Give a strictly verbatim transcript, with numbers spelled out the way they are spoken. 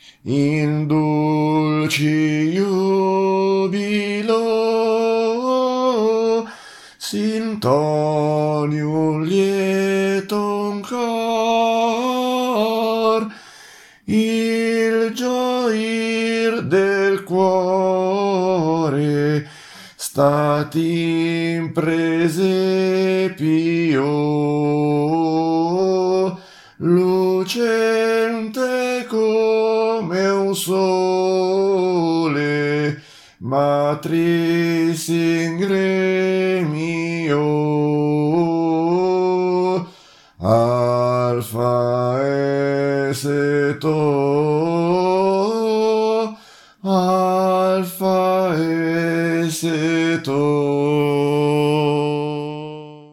in dulci giubilo, s'intoni un lieto cor, il gioir del cuore stati in presepio, lucente come un sole, matris in gremio, alfa